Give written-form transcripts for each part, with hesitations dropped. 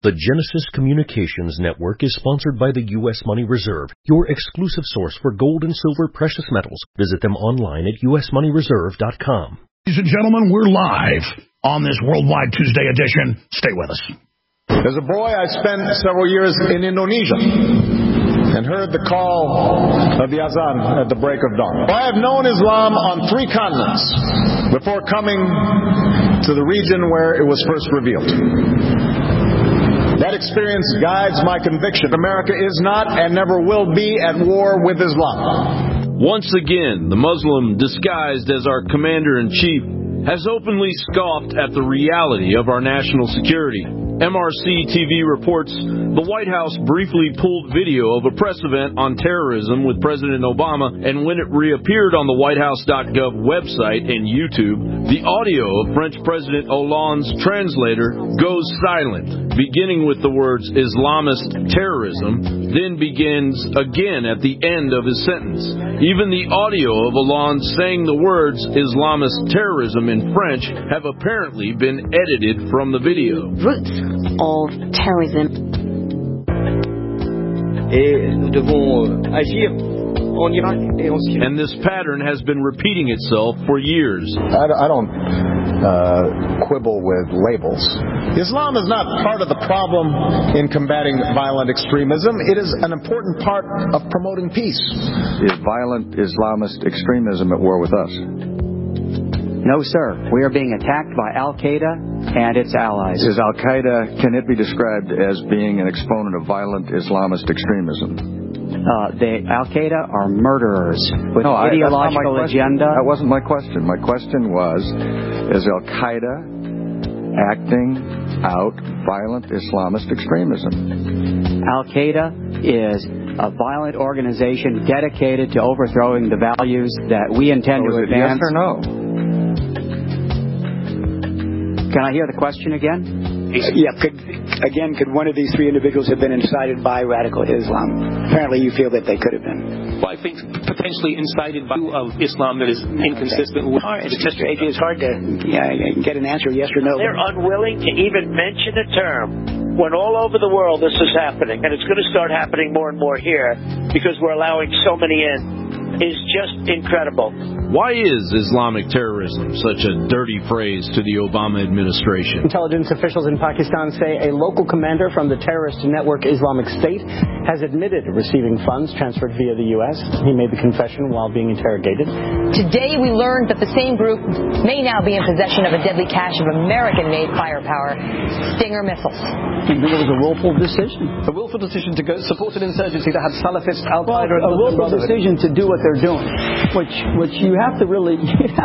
The Genesis Communications Network is sponsored by the U.S. Money Reserve, your exclusive source for gold and silver precious metals. Visit them online at usmoneyreserve.com. Ladies and gentlemen, we're live on this Worldwide Tuesday edition. Stay with us. As a boy, I spent several years in Indonesia and heard the call of the azan at the break of dawn. I have known Islam on 3 continents before coming to the region where it was first revealed. That experience guides my conviction. America is not and never will be at war with Islam. Once again, the Muslim disguised as our commander-in-chief has openly scoffed at the reality of our national security. MRC TV reports the White House briefly pulled video of a press event on terrorism with President Obama, and when it reappeared on the whitehouse.gov website and YouTube, the audio of French President Hollande's translator goes silent, beginning with the words Islamist terrorism, then begins again at the end of his sentence. Even the audio of Hollande saying the words Islamist terrorism in French have apparently been edited from the video. Roots of terrorism. Et nous devons agir en Irak et en Syrie. And this pattern has been repeating itself for years. I don't quibble with labels. Islam is not part of the problem in combating violent extremism. It is an important part of promoting peace. Is violent Islamist extremism at war with us? No, sir. We are being attacked by Al-Qaeda and its allies. Is Al-Qaeda, can it be described as being an exponent of violent Islamist extremism? The Al-Qaeda are murderers with an ideological agenda. That wasn't my question. My question was, is Al-Qaeda acting out violent Islamist extremism? Al-Qaeda is a violent organization dedicated to overthrowing the values that we intend to advance. Yes or no? Can I hear the question again? Yeah, could one of these 3 individuals have been incited by radical Islam? Apparently you feel that they could have been. Well, I think potentially incited by of Islam that is inconsistent with It's hard to get an answer, yes or no. They're unwilling to even mention a term when all over the world this is happening, and it's going to start happening more and more here because we're allowing so many in. Is just incredible. Why is Islamic terrorism such a dirty phrase to the Obama administration? Intelligence officials in Pakistan say a local commander from the terrorist network Islamic State has admitted receiving funds transferred via the U.S. He made the confession while being interrogated. Today we learned that the same group may now be in possession of a deadly cache of American-made firepower Stinger missiles. It was a willful decision. A willful decision to go support an insurgency that had Salafist, Al-Qaeda, and a willful decision to do what they're doing, which you have to really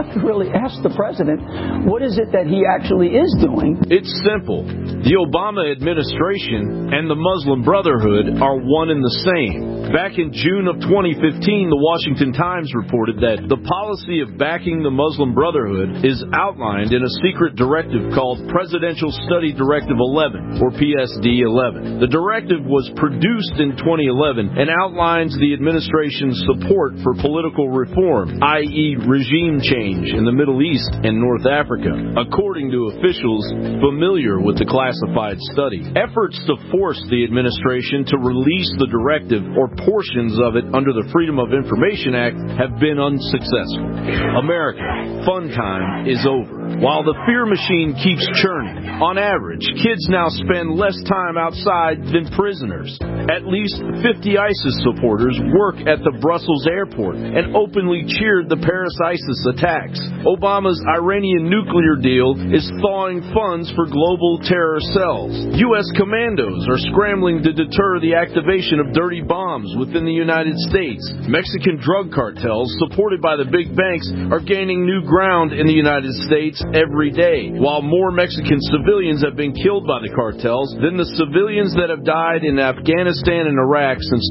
ask the president, what is it that he actually is doing? It's simple. The Obama administration and the Muslim Brotherhood are one and the same. Back in June of 2015, the Washington Times reported that the policy of backing the Muslim Brotherhood is outlined in a secret directive called Presidential Study Directive 11, or PSD 11. The directive was produced in 2011 and outlines the administration's support for political reform, i.e. regime change in the Middle East and North Africa, according to officials familiar with the classified study. Efforts to force the administration to release the directive or portions of it under the Freedom of Information Act have been unsuccessful. America, fun time is over. While the fear machine keeps churning, on average, kids now spend less time outside than prisoners. At least 50 ISIS supporters work at the Brussels airport and openly cheered the Paris ISIS attacks. Obama's Iranian nuclear deal is thawing funds for global terror cells. U.S. commandos are scrambling to deter the activation of dirty bombs within the United States. Mexican drug cartels, supported by the big banks, are gaining new ground in the United States every day, while more Mexican civilians have been killed by the cartels than the civilians that have died in Afghanistan and Iraq since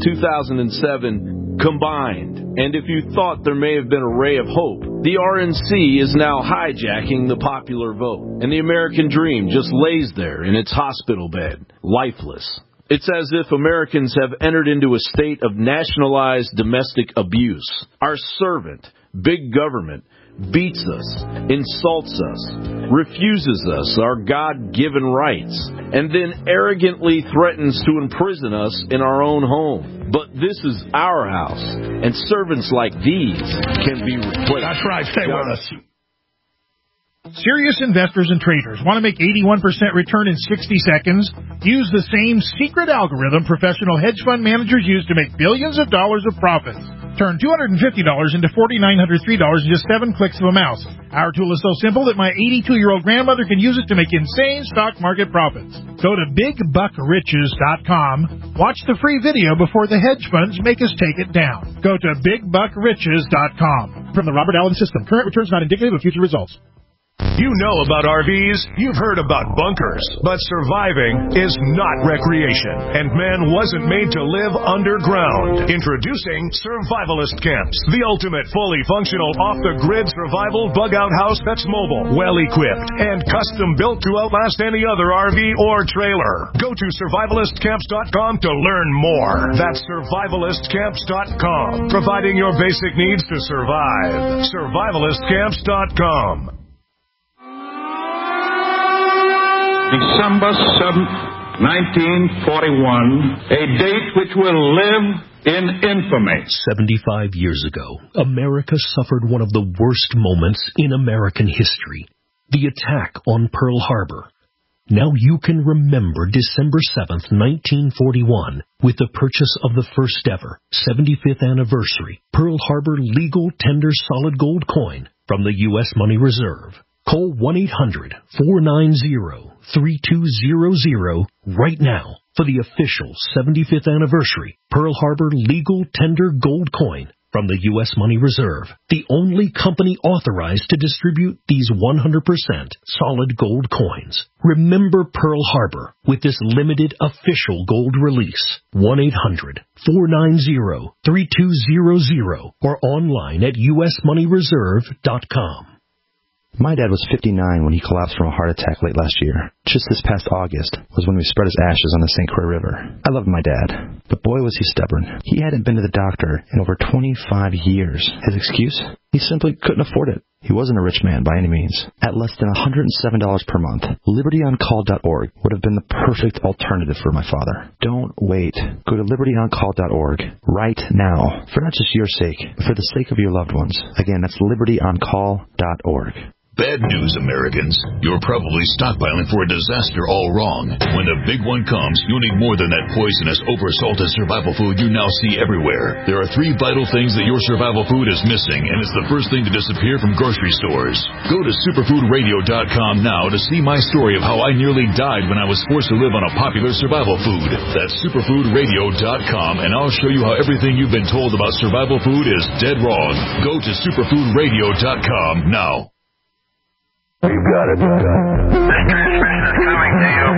2007 combined. And if you thought there may have been a ray of hope, the RNC is now hijacking the popular vote, and the American dream just lays there in its hospital bed, lifeless. It's as if Americans have entered into a state of nationalized domestic abuse. Our servant, big government, beats us, insults us, refuses us our God-given rights, and then arrogantly threatens to imprison us in our own home. But this is our house, and servants like these can be replaced. That's right. Stay with us. Serious investors and traders want to make 81% return in 60 seconds? Use the same secret algorithm professional hedge fund managers use to make billions of dollars of profits. Turn $250 into $4,903 in just 7 clicks of a mouse. Our tool is so simple that my 82-year-old grandmother can use it to make insane stock market profits. Go to BigBuckRiches.com. Watch the free video before the hedge funds make us take it down. Go to BigBuckRiches.com. From the Robert Allen System. Current returns not indicative of future results. You know about RVs, you've heard about bunkers, but surviving is not recreation, and man wasn't made to live underground. Introducing Survivalist Camps, the ultimate fully functional off-the-grid survival bug-out house that's mobile, well-equipped, and custom-built to outlast any other RV or trailer. Go to survivalistcamps.com to learn more. That's survivalistcamps.com, providing your basic needs to survive. Survivalistcamps.com. December 7th, 1941, a date which will live in infamy. 75 years ago, America suffered one of the worst moments in American history, the attack on Pearl Harbor. Now you can remember December 7th, 1941, with the purchase of the first ever 75th anniversary Pearl Harbor legal tender solid gold coin from the U.S. Money Reserve. Call 1-800-490-3200 right now for the official 75th anniversary Pearl Harbor legal tender gold coin from the U.S. Money Reserve, the only company authorized to distribute these 100% solid gold coins. Remember Pearl Harbor with this limited official gold release. 1-800-490-3200 or online at usmoneyreserve.com. My dad was 59 when he collapsed from a heart attack late last year. Just this past August was when we spread his ashes on the St. Croix River. I loved my dad, but boy was he stubborn. He hadn't been to the doctor in over 25 years. His excuse? He simply couldn't afford it. He wasn't a rich man by any means. At less than $107 per month, LibertyOnCall.org would have been the perfect alternative for my father. Don't wait. Go to LibertyOnCall.org right now, for not just your sake, but for the sake of your loved ones. Again, that's LibertyOnCall.org. Bad news, Americans. You're probably stockpiling for a disaster all wrong. When the big one comes, you'll need more than that poisonous, over-salted survival food you now see everywhere. There are 3 vital things that your survival food is missing, and it's the first thing to disappear from grocery stores. Go to superfoodradio.com now to see my story of how I nearly died when I was forced to live on a popular survival food. That's superfoodradio.com, and I'll show you how everything you've been told about survival food is dead wrong. Go to superfoodradio.com now. You got it. This transmission is coming to you.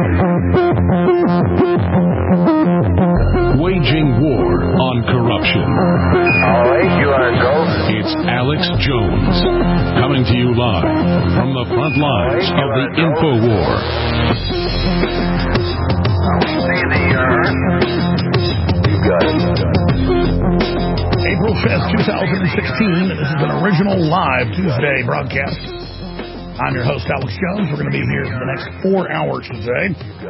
Waging war on corruption. All right, you are go. It's Alex Jones, coming to you live from the front lines of the info war. You got it. April 5th, 2016. This is an original live Tuesday broadcast. I'm your host, Alex Jones. We're going to be here for the next 4 hours today.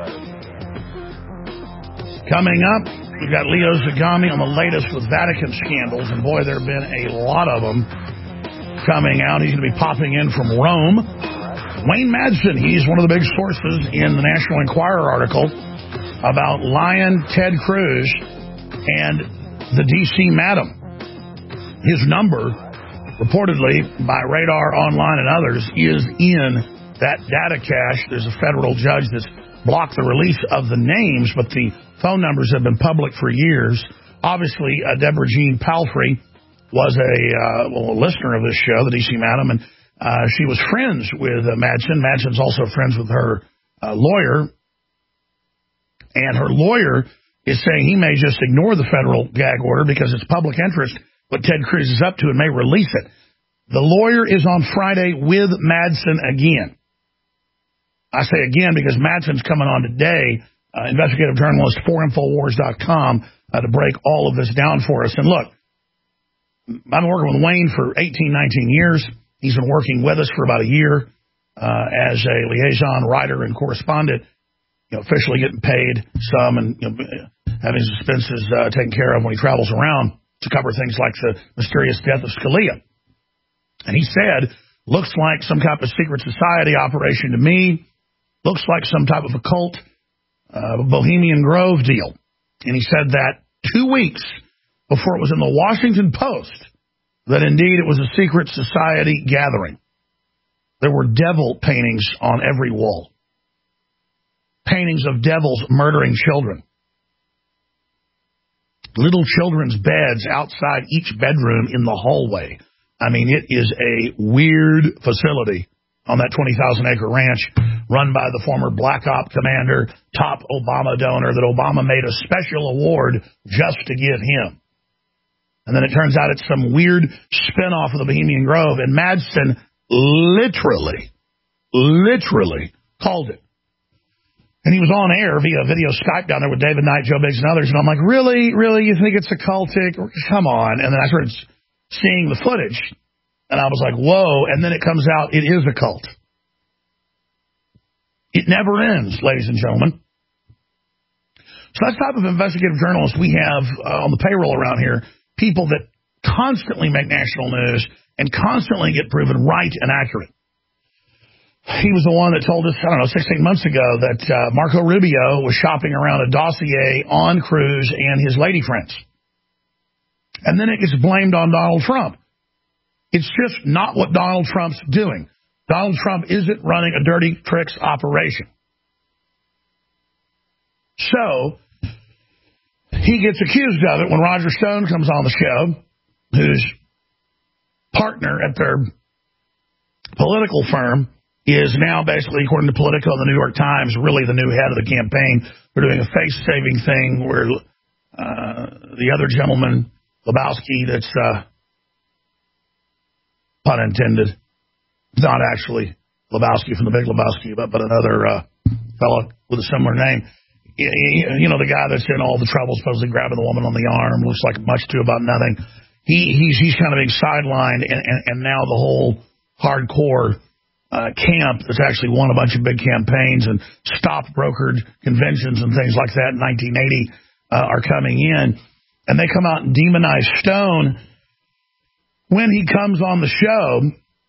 Coming up, we've got Leo Zagami on the latest with Vatican scandals, and boy, there have been a lot of them coming out. He's going to be popping in from Rome. Wayne Madsen, he's one of the big sources in the National Enquirer article about Lion Ted Cruz and the D.C. Madam. His number, reportedly by Radar Online and others, is in that data cache. There's a federal judge that's blocked the release of the names, but the phone numbers have been public for years. Obviously, Deborah Jean Palfrey was a listener of this show, the D.C. Madam, and she was friends with Madsen. Madsen's also friends with her lawyer, and her lawyer is saying he may just ignore the federal gag order because it's public interest what Ted Cruz is up to and may release it. The lawyer is on Friday with Madsen again. I say again because Madsen's coming on today, investigative journalist for Infowars.com, to break all of this down for us. And look, I've been working with Wayne for 18, 19 years. He's been working with us for about a year as a liaison writer and correspondent, officially getting paid some and having his expenses taken care of when he travels around to cover things like the mysterious death of Scalia. And he said, looks like some type of secret society operation to me, looks like some type of a cult, Bohemian Grove deal. And he said that 2 weeks before it was in the Washington Post that indeed it was a secret society gathering. There were devil paintings on every wall. Paintings of devils murdering children. Little children's beds outside each bedroom in the hallway. I mean, it is a weird facility on that 20,000-acre ranch run by the former Black Op commander, top Obama donor that Obama made a special award just to give him. And then it turns out it's some weird spinoff of the Bohemian Grove, and Madsen literally called it. And he was on air via video Skype down there with David Knight, Joe Biggs, and others. And I'm like, really? You think it's a cultic? Come on. And then I started seeing the footage, and I was like, whoa. And then it comes out, it is a cult. It never ends, ladies and gentlemen. So that's the type of investigative journalists we have on the payroll around here, people that constantly make national news and constantly get proven right and accurate. He was the one that told us, 16 months ago that Marco Rubio was shopping around a dossier on Cruz and his lady friends. And then it gets blamed on Donald Trump. It's just not what Donald Trump's doing. Donald Trump isn't running a dirty tricks operation. So he gets accused of it when Roger Stone comes on the show, whose partner at their political firm is now basically, according to Politico and the New York Times, really the new head of the campaign. They're doing a face-saving thing where the other gentleman, Lebowski, that's, pun intended, not actually Lebowski from The Big Lebowski, but another fellow with a similar name. The guy that's in all the trouble, supposedly grabbing the woman on the arm, looks like much too about nothing. He's kind of being sidelined, and now the whole hardcore camp that's actually won a bunch of big campaigns and stopped brokered conventions and things like that in 1980 are coming in. And they come out and demonize Stone when he comes on the show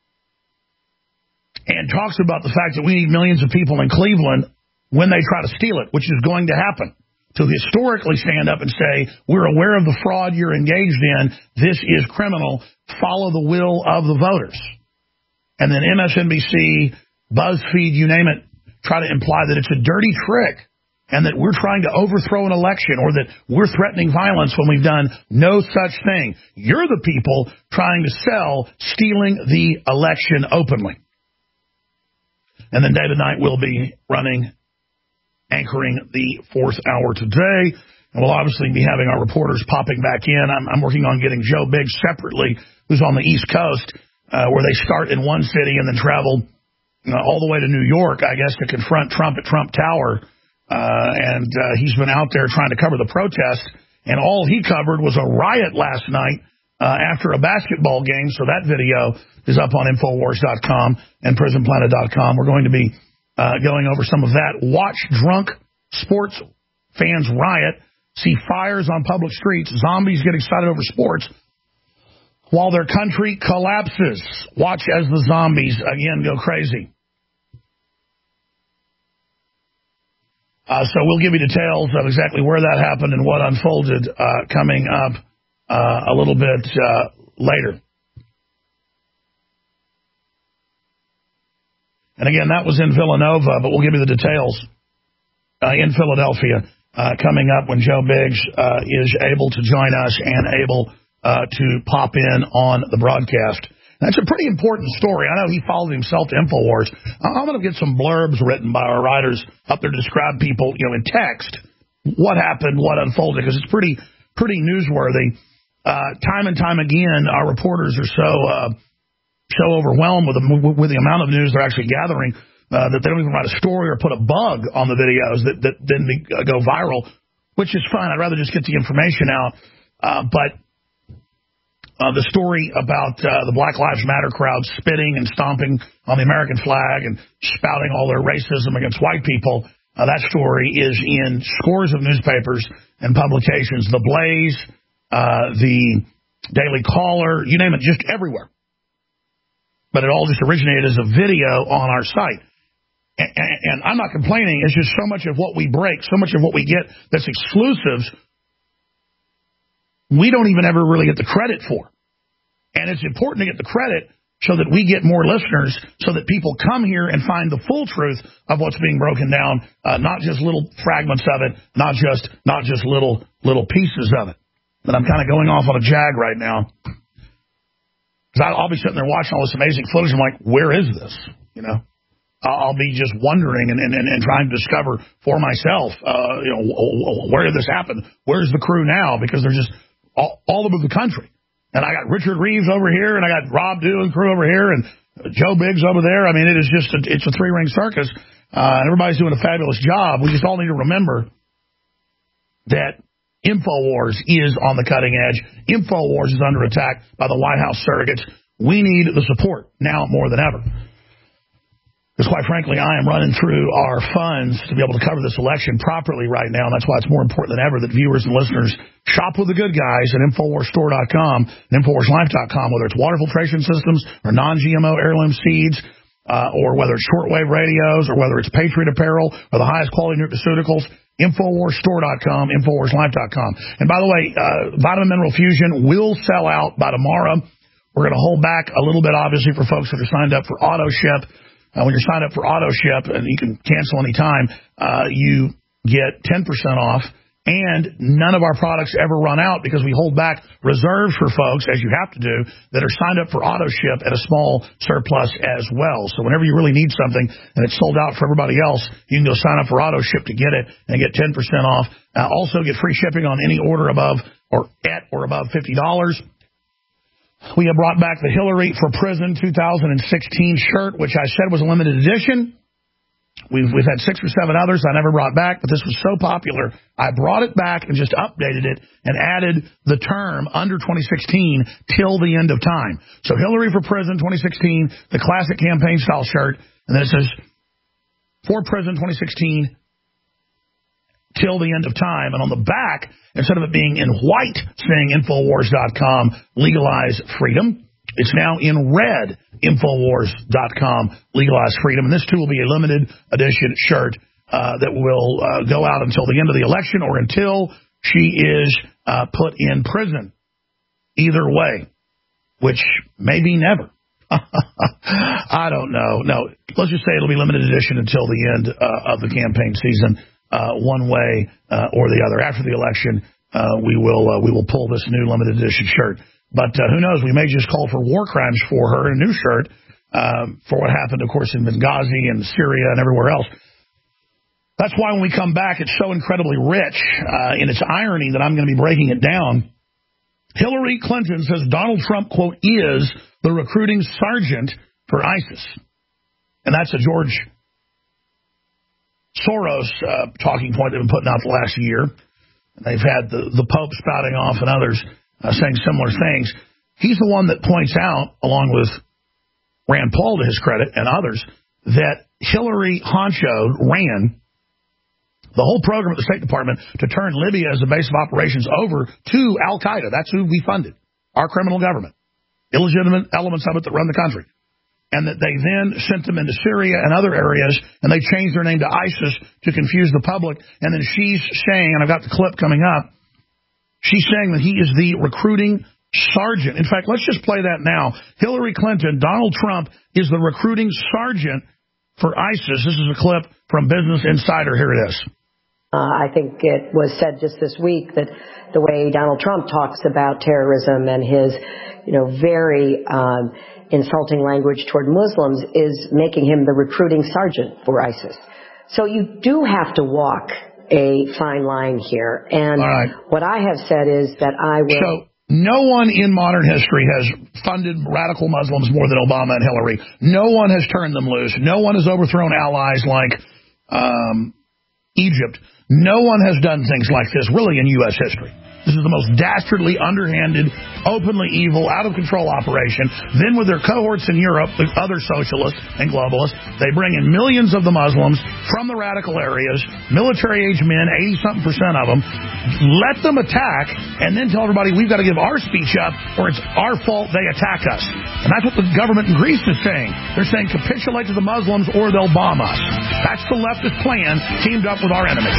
and talks about the fact that we need millions of people in Cleveland when they try to steal it, which is going to happen. To historically stand up and say, we're aware of the fraud you're engaged in, this is criminal, follow the will of the voters. And then MSNBC, BuzzFeed, you name it, try to imply that it's a dirty trick and that we're trying to overthrow an election or that we're threatening violence when we've done no such thing. You're the people trying to sell stealing the election openly. And then David Knight will be anchoring the fourth hour today. And we'll obviously be having our reporters popping back in. I'm working on getting Joe Biggs separately, who's on the East Coast, where they start in one city and then travel all the way to New York, I guess, to confront Trump at Trump Tower. And he's been out there trying to cover the protest. And all he covered was a riot last night after a basketball game. So that video is up on Infowars.com and PrisonPlanet.com. We're going to be going over some of that. Watch drunk sports fans riot. See fires on public streets. Zombies get excited over sports while their country collapses. Watch as the zombies again go crazy. So we'll give you details of exactly where that happened and what unfolded coming up a little bit later. And again, that was in Villanova, but we'll give you the details in Philadelphia coming up when Joe Biggs is able to join us and able to pop in on the broadcast. That's a pretty important story. I know he followed himself to Infowars. I'm going to get some blurbs written by our writers up there to describe people, in text, what happened, what unfolded, because it's pretty newsworthy. Time and time again, our reporters are so overwhelmed with the amount of news they're actually gathering that they don't even write a story or put a bug on the videos that then go viral, which is fine. I'd rather just get the information out. But the story about the Black Lives Matter crowd spitting and stomping on the American flag and spouting all their racism against white people. That story is in scores of newspapers and publications. The Blaze, the Daily Caller, you name it, just everywhere. But it all just originated as a video on our site. And I'm not complaining. It's just so much of what we break, so much of what we get that's exclusives, we don't even ever really get the credit for. And it's important to get the credit so that we get more listeners, so that people come here and find the full truth of what's being broken down, not just little fragments of it, not just little pieces of it. But I'm kind of going off on a jag right now. Because I'll be sitting there watching all this amazing footage. I'm like, where is this? You know, I'll be just wondering and trying to discover for myself, where did this happen? Where's the crew now? Because they're just all over the country. And I got Richard Reeves over here, and I got Rob Dew and crew over here, and Joe Biggs over there. I mean, it is just it's a three-ring circus, and everybody's doing a fabulous job. We just all need to remember that InfoWars is on the cutting edge. InfoWars is under attack by the White House surrogates. We need the support now more than ever. Because quite frankly, I am running through our funds to be able to cover this election properly right now, and that's why it's more important than ever that viewers and listeners shop with the good guys at InfoWarsStore.com and InfoWarsLife.com, whether it's water filtration systems or non-GMO heirloom seeds, or whether it's shortwave radios, or whether it's Patriot apparel, or the highest quality nutraceuticals. InfoWarsStore.com, InfoWarsLife.com. And by the way, Vitamin Mineral Fusion will sell out by tomorrow. We're going to hold back a little bit, obviously, for folks that are signed up for auto ship. When you're signed up for auto ship, and you can cancel anytime, you get 10% off. And none of our products ever run out because we hold back reserves for folks, as you have to do, that are signed up for auto ship at a small surplus as well. So whenever you really need something and it's sold out for everybody else, you can go sign up for auto ship to get it and get 10% off. Also get free shipping on any order above or at or above $50. We have brought back the Hillary for Prison 2016 shirt, which I said was a limited edition. We've had 6 or 7 others I never brought back, but this was so popular, I brought it back and just updated it and added the term under 2016 till the end of time. So Hillary for Prison 2016, the classic campaign style shirt, and then it says for Prison 2016 till the end of time. And on the back, instead of it being in white saying Infowars.com, legalize freedom, it's now in red, Infowars.com, legalize freedom. And this, too, will be a limited edition shirt that will go out until the end of the election or until she is put in prison. Either way, which may be never. I don't know. No, let's just say it'll be limited edition until the end of the campaign season, one way or the other. After the election, we will pull this new limited edition shirt. But who knows? We may just call for war crimes for her in a new shirt for what happened, of course, in Benghazi and Syria and everywhere else. That's why when we come back, it's so incredibly rich in its irony that I'm going to be breaking it down. Hillary Clinton says Donald Trump, quote, is the recruiting sergeant for ISIS. And that's a George Soros talking point they've been putting out the last year. They've had the Pope spouting off and others saying similar things. He's the one that points out, along with Rand Paul to his credit and others, that Hillary Honcho ran the whole program at the State Department to turn Libya as a base of operations over to Al-Qaeda. That's who we funded, our criminal government, illegitimate elements of it that run the country. And that they then sent them into Syria and other areas, and they changed their name to ISIS to confuse the public. And then she's saying, and I've got the clip coming up, she's saying that he is the recruiting sergeant. In fact, let's just play that now. Hillary Clinton, Donald Trump is the recruiting sergeant for ISIS. This is a clip from Business Insider. Here it is. I think it was said just this week that the way Donald Trump talks about terrorism and his, very insulting language toward Muslims is making him the recruiting sergeant for ISIS. So you do have to walk a fine line here. And what I have said is that I will... So no one in modern history has funded radical Muslims more than Obama and Hillary. No one has turned them loose. No one has overthrown allies like Egypt. No one has done things like this, really, in U.S. history. This is the most dastardly, underhanded, openly evil, out-of-control operation. Then with their cohorts in Europe, the other socialists and globalists, they bring in millions of the Muslims from the radical areas, military-age men, 80-something% of them, let them attack, and then tell everybody we've got to give our speech up or it's our fault they attack us. And that's what the government in Greece is saying. They're saying capitulate to the Muslims or they'll bomb us. That's the leftist plan teamed up with our enemies.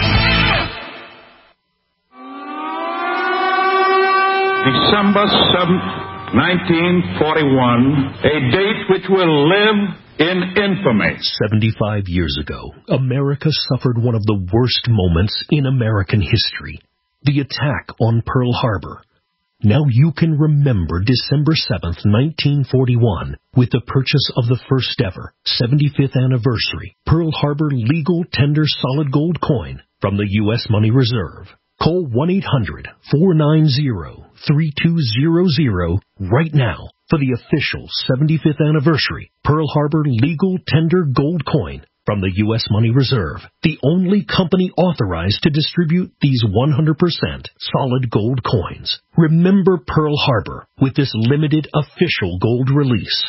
December 7th, 1941, a date which will live in infamy. 75 years ago, America suffered one of the worst moments in American history, the attack on Pearl Harbor. Now you can remember December 7th, 1941, with the purchase of the first ever 75th anniversary Pearl Harbor legal tender solid gold coin from the U.S. Money Reserve. Call 1-800-490-3200 right now for the official 75th anniversary Pearl Harbor legal tender gold coin from the U.S. Money Reserve, the only company authorized to distribute these 100% solid gold coins. Remember Pearl Harbor with this limited official gold release.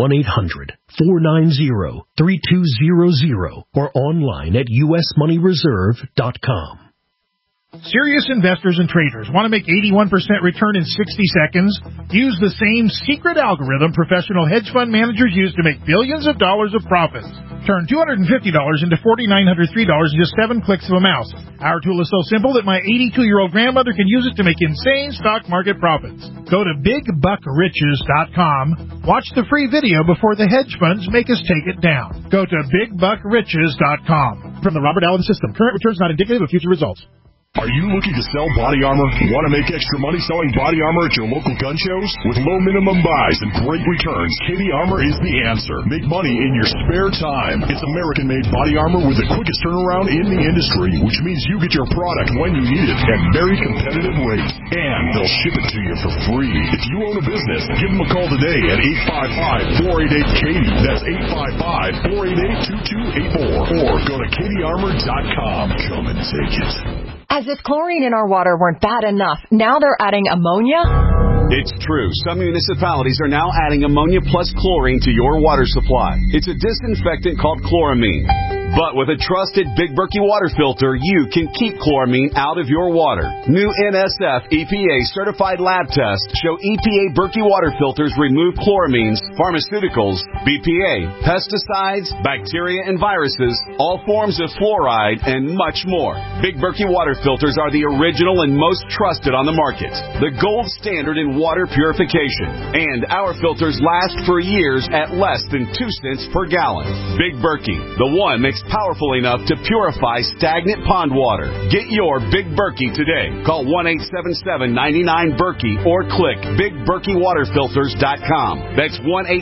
1-800-490-3200 or online at usmoneyreserve.com. Serious investors and traders want to make 81% return in 60 seconds? Use the same secret algorithm professional hedge fund managers use to make billions of dollars of profits. Turn $250 into $4,903 in just 7 clicks of a mouse. Our tool is so simple that my 82-year-old grandmother can use it to make insane stock market profits. Go to BigBuckRiches.com. Watch the free video before the hedge funds make us take it down. Go to BigBuckRiches.com. From the Robert Allen System, current returns not indicative of future results. Are you looking to sell body armor? Want to make extra money selling body armor at your local gun shows? With low minimum buys and great returns, KD Armor is the answer. Make money in your spare time. It's American-made body armor with the quickest turnaround in the industry, which means you get your product when you need it at very competitive rates. And they'll ship it to you for free. If you own a business, give them a call today at 855-488-KD. That's 855-488-2284. Or go to KDArmor.com. Come and take it. As if chlorine in our water weren't bad enough, now they're adding ammonia? It's true. Some municipalities are now adding ammonia plus chlorine to your water supply. It's a disinfectant called chloramine. But with a trusted Big Berkey water filter, you can keep chloramine out of your water. New NSF EPA certified lab tests show EPA Berkey water filters remove chloramines, pharmaceuticals, BPA, pesticides, bacteria and viruses, all forms of fluoride, and much more. Big Berkey water filters are the original and most trusted on the market. The gold standard in water purification. And our filters last for years at less than 2 cents per gallon. Big Berkey, the one makes powerful enough to purify stagnant pond water. Get your Big Berkey today. Call 1-877-99-BERKEY or click BigBerkeyWaterFilters.com. That's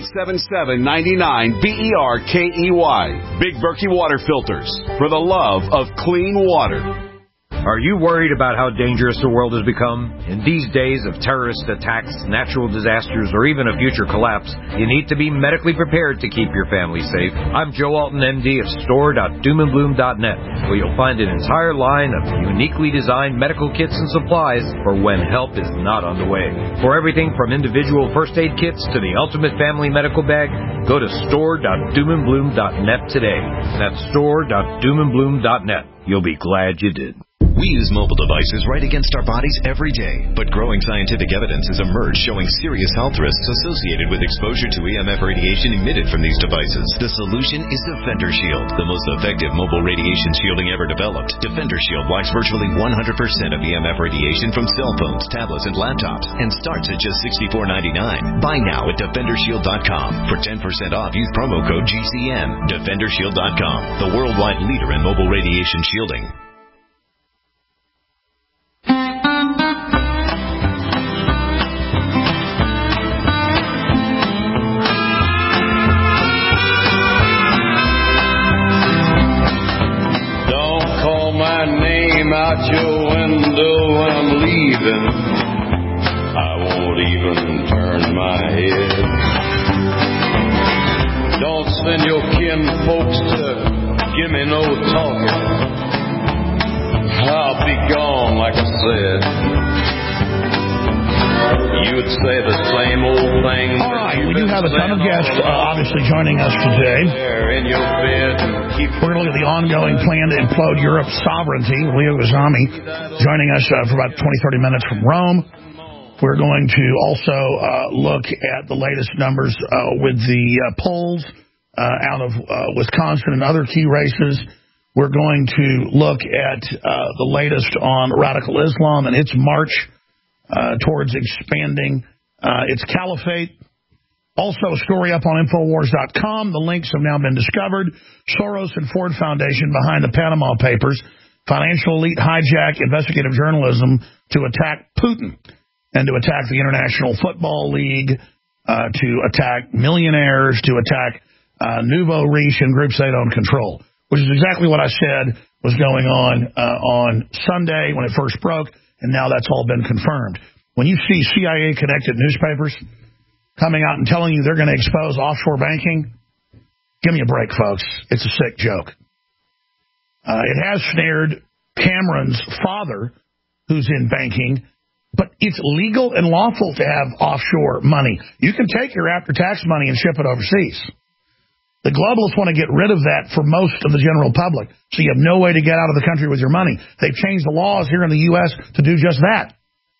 1-877-99-BERKEY. Big Berkey Water Filters, for the love of clean water. Are you worried about how dangerous the world has become? In these days of terrorist attacks, natural disasters, or even a future collapse, you need to be medically prepared to keep your family safe. I'm Joe Alton, MD of store.doomandbloom.net, where you'll find an entire line of uniquely designed medical kits and supplies for when help is not on the way. For everything from individual first aid kits to the ultimate family medical bag, go to store.doomandbloom.net today. That's store.doomandbloom.net. You'll be glad you did. We use mobile devices right against our bodies every day, but growing scientific evidence has emerged showing serious health risks associated with exposure to EMF radiation emitted from these devices. The solution is Defender Shield, the most effective mobile radiation shielding ever developed. Defender Shield blocks virtually 100% of EMF radiation from cell phones, tablets, and laptops, and starts at just $64.99. Buy now at DefenderShield.com. For 10% off, use promo code GCN. DefenderShield.com, the worldwide leader in mobile radiation shielding. Out your window when I'm leaving, I won't even turn my head. Don't send your kinfolks to give me no talking. I'll be gone, like I said. you would say the same old thing. All right, we do have a ton of guests obviously joining us today. In your bed and keep We're going to look at the ongoing plan to implode Europe's sovereignty. Leo Gazami joining us for about 20-30 minutes from Rome. We're going to also look at the latest numbers with the polls out of Wisconsin and other key races. We're going to look at the latest on radical Islam and its march towards expanding its caliphate. Also, a story up on Infowars.com. The links have now been discovered. Soros and Ford Foundation behind the Panama Papers. Financial elite hijack investigative journalism to attack Putin and to attack the International Football League, to attack millionaires, to attack Nouveau Riche and groups they don't control, which is exactly what I said was going on Sunday when it first broke, and now that's all been confirmed. When you see CIA-connected newspapers coming out and telling you they're going to expose offshore banking, give me a break, folks. It's a sick joke. It has snared Cameron's father, who's in banking, but it's legal and lawful to have offshore money. You can take your after-tax money and ship it overseas. The globalists want to get rid of that for most of the general public, so you have no way to get out of the country with your money. They've changed the laws here in the U.S. to do just that.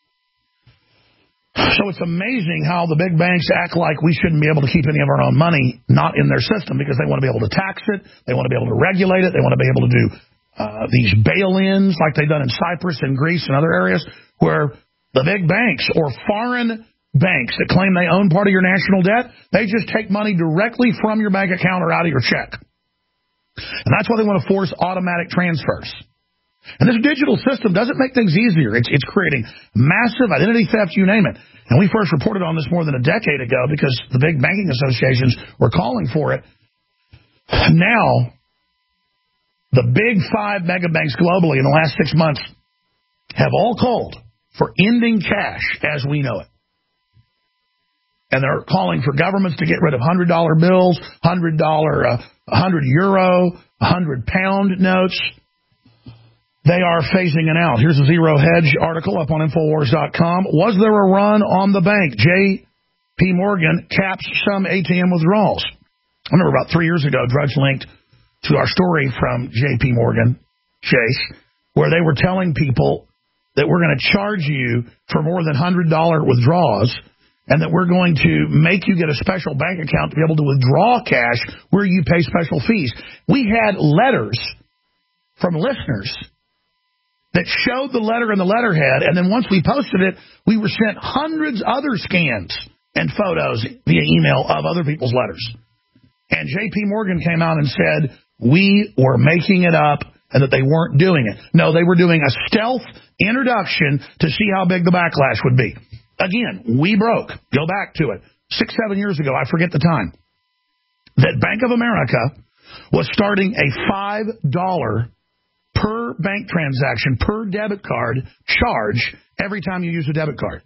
So it's amazing how the big banks act like we shouldn't be able to keep any of our own money not in their system because they want to be able to tax it, they want to be able to regulate it, they want to be able to do these bail-ins like they've done in Cyprus and Greece and other areas where the big banks or foreign banks that claim they own part of your national debt, they just take money directly from your bank account or out of your check. And that's why they want to force automatic transfers. And this digital system doesn't make things easier. It's creating massive identity theft, you name it. And we first reported on this more than a decade ago because the big banking associations were calling for it. Now, the big 5 mega banks globally in the last 6 months have all called for ending cash as we know it. And they're calling for governments to get rid of $100 bills, $100, €100, £100 notes. They are phasing it out. Here's a Zero Hedge article up on Infowars.com. Was there a run on the bank? J.P. Morgan caps some ATM withdrawals. I remember about 3 years ago, Drudge linked to our story from J.P. Morgan Chase, where they were telling people that we're going to charge you for more than $100 withdrawals and that we're going to make you get a special bank account to be able to withdraw cash where you pay special fees. We had letters from listeners that showed the letter in the letterhead, and then once we posted it, we were sent hundreds other scans and photos via email of other people's letters. And J.P. Morgan came out and said we were making it up and that they weren't doing it. No, they were doing a stealth introduction to see how big the backlash would be. Again, we broke. Go back to it. 6-7 years ago, I forget the time, that Bank of America was starting a $5 per bank transaction, per debit card charge every time you use a debit card.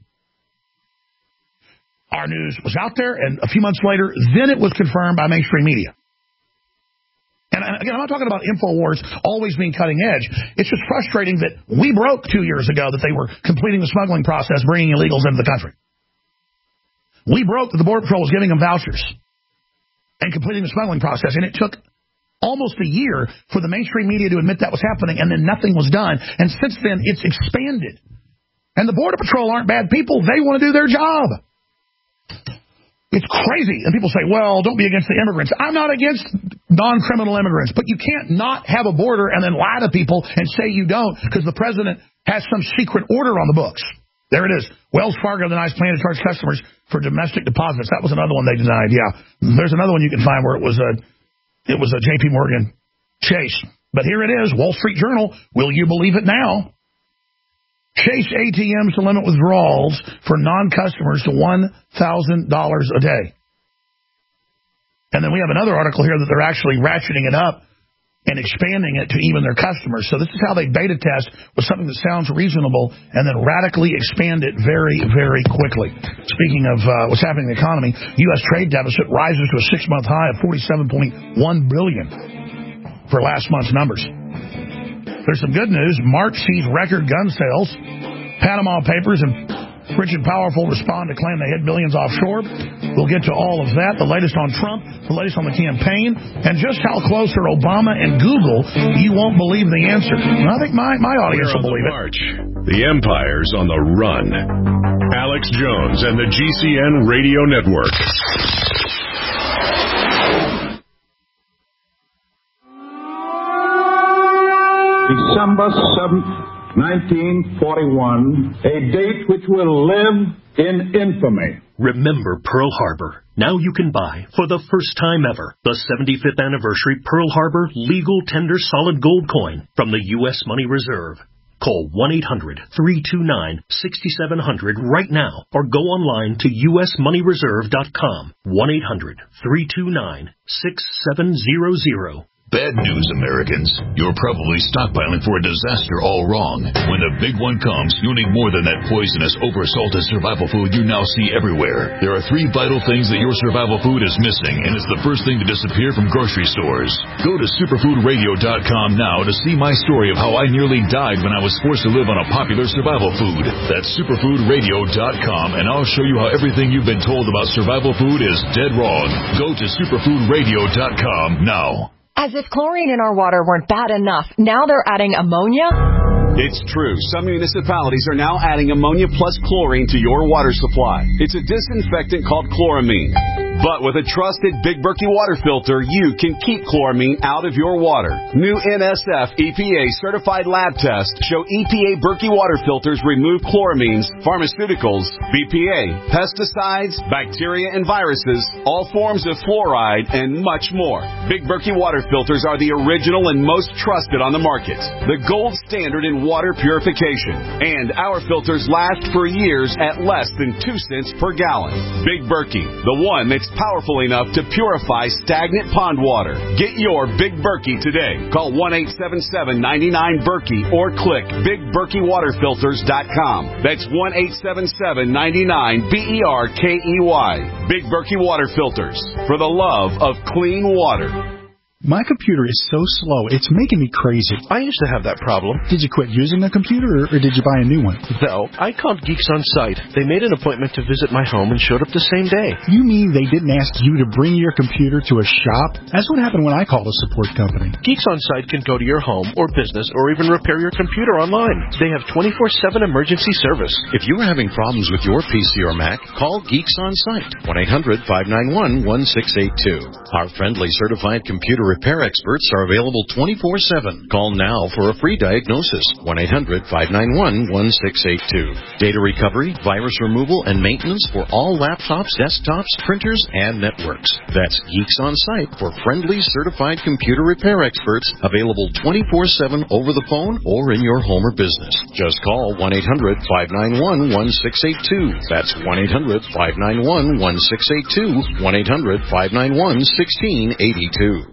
Our news was out there, and a few months later, then it was confirmed by mainstream media. And again, I'm not talking about InfoWars always being cutting edge. It's just frustrating that we broke 2 years ago that they were completing the smuggling process, bringing illegals into the country. We broke that the Border Patrol was giving them vouchers and completing the smuggling process, and it took almost a year for the mainstream media to admit that was happening, and then nothing was done. And since then, it's expanded. And the Border Patrol aren't bad people. They want to do their job. It's crazy. And people say, well, don't be against the immigrants. I'm not against non-criminal immigrants, but you can't not have a border and then lie to people and say you don't because the president has some secret order on the books. There it is. Wells Fargo denies plan to charge customers for domestic deposits. That was another one they denied, yeah. There's another one you can find where it was a J.P. Morgan Chase. But here it is, Wall Street Journal. Will you believe it now? Chase ATMs to limit withdrawals for non-customers to $1,000 a day. And then we have another article here that they're actually ratcheting it up and expanding it to even their customers. So this is how they beta test with something that sounds reasonable and then radically expand it very, very quickly. Speaking of what's happening in the economy, U.S. trade deficit rises to a 6-month high of $47.1 billion for last month's numbers. There's some good news. March sees record gun sales. Panama Papers and Rich and powerful respond to claim they hid billions offshore. We'll get to all of that, the latest on Trump, the latest on the campaign, and just how close are Obama and Google. You won't believe the answer. I think my audience will believe it. The Empire's on the run. Alex Jones and the GCN Radio Network. December 7th, 1941, a date which will live in infamy. Remember Pearl Harbor. Now you can buy, for the first time ever, the 75th anniversary Pearl Harbor Legal Tender Solid Gold Coin from the U.S. Money Reserve. Call 1-800-329-6700 right now or go online to usmoneyreserve.com. 1-800-329-6700. Bad news, Americans. You're probably stockpiling for a disaster all wrong. When the big one comes, you'll need more than that poisonous, oversalted survival food you now see everywhere. There are 3 vital things that your survival food is missing, and it's the first thing to disappear from grocery stores. Go to superfoodradio.com now to see my story of how I nearly died when I was forced to live on a popular survival food. That's superfoodradio.com, and I'll show you how everything you've been told about survival food is dead wrong. Go to superfoodradio.com now. As if chlorine in our water weren't bad enough, now they're adding ammonia? It's true. Some municipalities are now adding ammonia plus chlorine to your water supply. It's a disinfectant called chloramine. But with a trusted Big Berkey water filter, you can keep chloramine out of your water. New NSF EPA certified lab tests show EPA Berkey water filters remove chloramines, pharmaceuticals, BPA, pesticides, bacteria and viruses, all forms of fluoride, and much more. Big Berkey water filters are the original and most trusted on the market. The gold standard in water purification. And our filters last for years at less than 2 cents per gallon. Big Berkey, the one that's powerful enough to purify stagnant pond water. Get your Big Berkey today. Call 1-877-99-BERKEY or click BigBerkeyWaterFilters.com. That's 1-877-99-BERKEY. Big Berkey Water Filters, for the love of clean water. My computer is so slow, it's making me crazy. I used to have that problem. Did you quit using the computer, or did you buy a new one? No, I called Geeks On Site. They made an appointment to visit my home and showed up the same day. You mean they didn't ask you to bring your computer to a shop? That's what happened when I called a support company. Geeks On Site can go to your home or business or even repair your computer online. They have 24/7 emergency service. If you're having problems with your PC or Mac, call Geeks On Site. 1-800-591-1682. Our friendly certified computer repair experts are available 24/7. Call now for a free diagnosis. 1-800-591-1682. Data recovery, virus removal, and maintenance for all laptops, desktops, printers, and networks. That's Geeks On Site for friendly certified computer repair experts, available 24/7 over the phone or in your home or business. Just call 1-800-591-1682. That's 1-800-591-1682. 1-800-591-1682.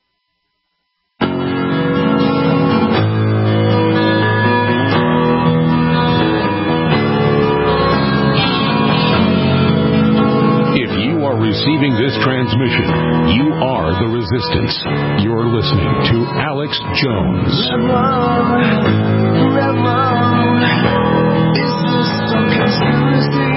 Receiving this transmission, you are the resistance. You're listening to Alex Jones. Is this some conspiracy?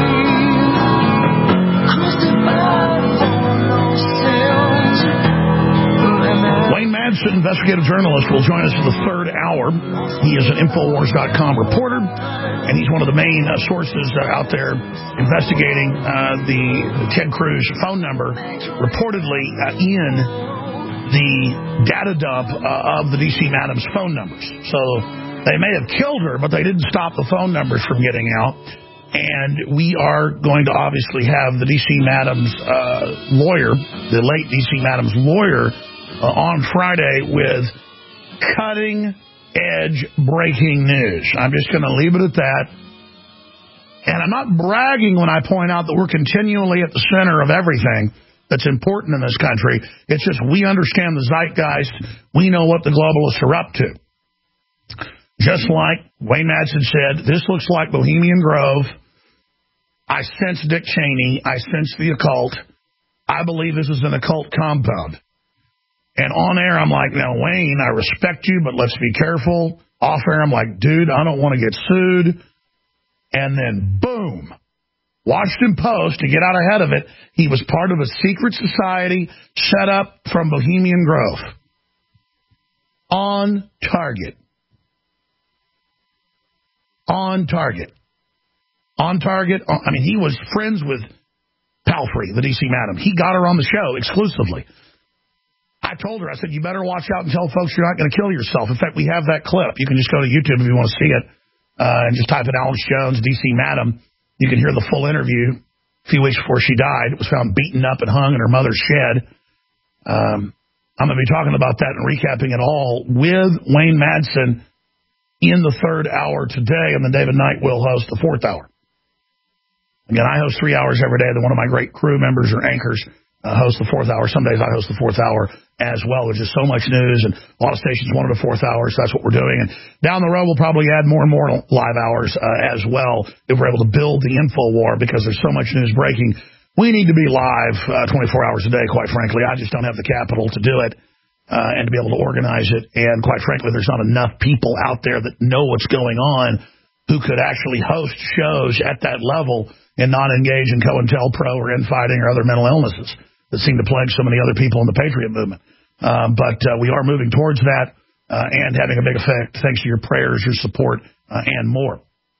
Crucified for no sins. Wayne Madsen, investigative journalist, will join us for the third hour. He is an Infowars.com reporter, and he's one of the main sources out there investigating the Ted Cruz phone number, reportedly in the data dump of the D.C. Madam's phone numbers. So they may have killed her, but they didn't stop the phone numbers from getting out. And we are going to obviously have the D.C. Madam's lawyer, the late D.C. Madam's lawyer, on Friday with cutting-edge breaking news. I'm just going to leave it at that. And I'm not bragging when I point out that we're continually at the center of everything that's important in this country. It's just we understand the zeitgeist. We know what the globalists are up to. Just like Wayne Madsen said, this looks like Bohemian Grove. I sense Dick Cheney. I sense the occult. I believe this is an occult compound. And on air, I'm like, now, Wayne, I respect you, but let's be careful. Off air, I'm like, dude, I don't want to get sued. And then, boom, Washington Post, to get out ahead of it, he was part of a secret society set up from Bohemian Grove. On target. On target. On target. I mean, he was friends with Palfrey, the D.C. madam. He got her on the show exclusively. I told her, I said, you better watch out and tell folks you're not going to kill yourself. In fact, we have that clip. You can just go to YouTube if you want to see it. And just type in Alex Jones, D.C. madam. You can hear the full interview a few weeks before she died. It was found beaten up and hung in her mother's shed. I'm going to be talking about that and recapping it all with Wayne Madsen in the third hour today, and then David Knight will host the fourth hour. Again, I host 3 hours every day. Then one of my great crew members or anchors hosts the fourth hour. Some days I host the fourth hour as well. There's just so much news, and a lot of stations wanted a fourth hour, so that's what we're doing. And down the road, we'll probably add more and more live hours as well if we're able to build the info war, because there's so much news breaking. We need to be live 24 hours a day, quite frankly. I just don't have the capital to do it and to be able to organize it. And quite frankly, there's not enough people out there that know what's going on who could actually host shows at that level and not engage in COINTELPRO or infighting or other mental illnesses that seem to plague so many other people in the Patriot movement. But we are moving towards that and having a big effect thanks to your prayers, your support, and more.